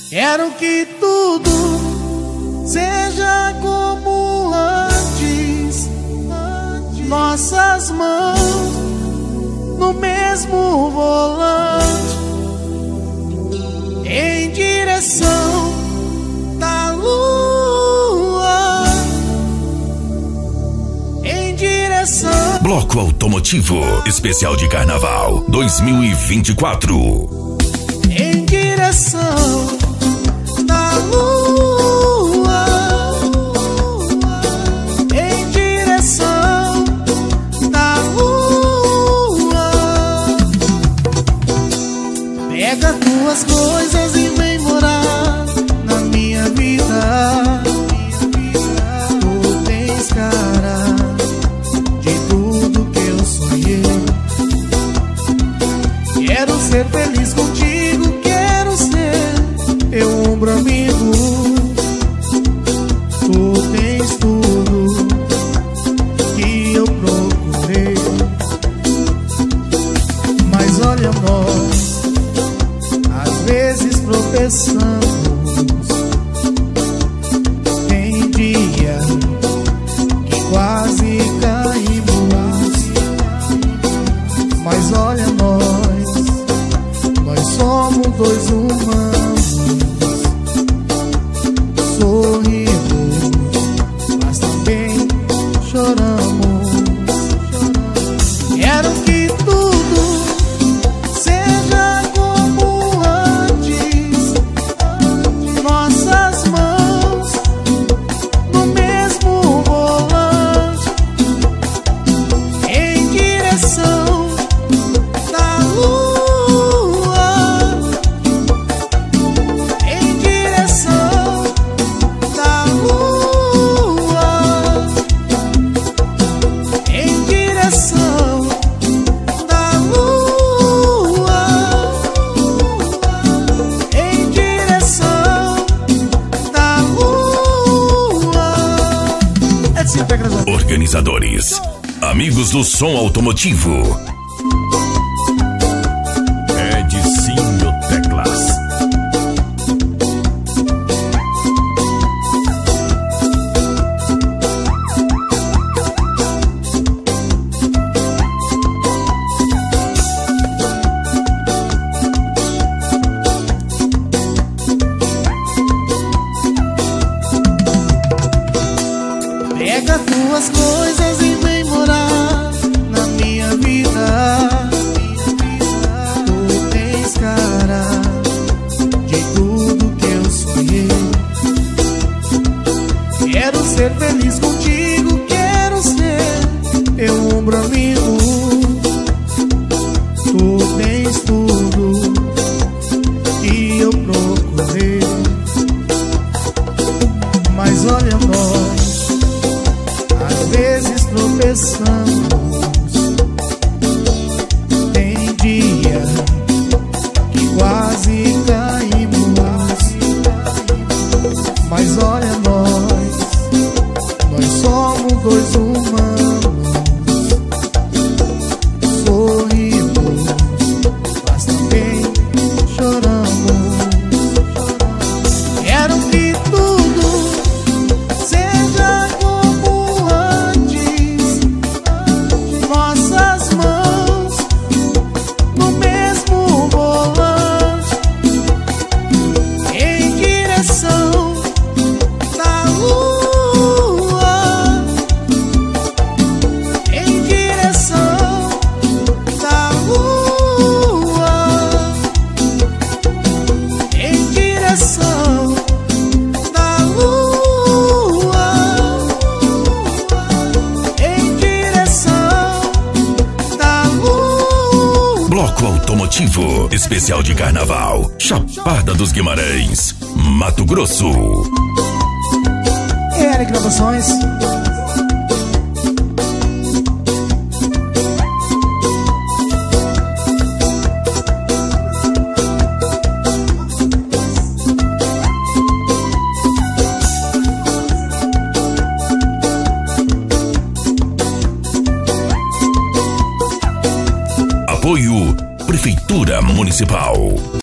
Quero que tudo seja como antes, nossas mãos no mesmo volante, em direção da lua, em direção. Bloco Automotivo Especial de Carnaval 2024. Em direção da lua, em direção da lua. Pega tuas coisas e vem morar na minha vida. Tu tens cara de tudo que eu sonhei. Quero ser feliz contigo, quero ser teu ombro amigo. Tu tens tudo que eu procurei. Mas olha nós, às vezes tropeçamos. Tem dia que quase caímos. Mas olha nós somos dois humanos. Sorrimos, mas também choramos. Quero que tudo seja como antes, nossas mãos no mesmo volante, em direção da lua, em direção da lua, em direção da lua, em direção da lua. Edinho Teclas. Organizadores, amigos do som automotivo. Edinho Teclas. Pega tuas coisas e vem morar na minha vida. Tu tens cara de tudo que eu sonhei. Quero ser feliz contigo, quero ser teu ombro amigo. Tu tens tudo que eu procurei. Mas olha nós, às vezes tropeçamos. Tem dia que quase caímos. Mas olha nós somos dois humanos. Sorrimos, mas também choramos. Quero que tudo seja como antes, nossas mãos no mesmo volante, em direção da lua, em direção da lua, em direção da lua, em direção da lua. Bloco Automotivo Especial de Carnaval, Chapada dos Guimarães, Mato Grosso. Eric Gravações. Apoio Prefeitura Municipal.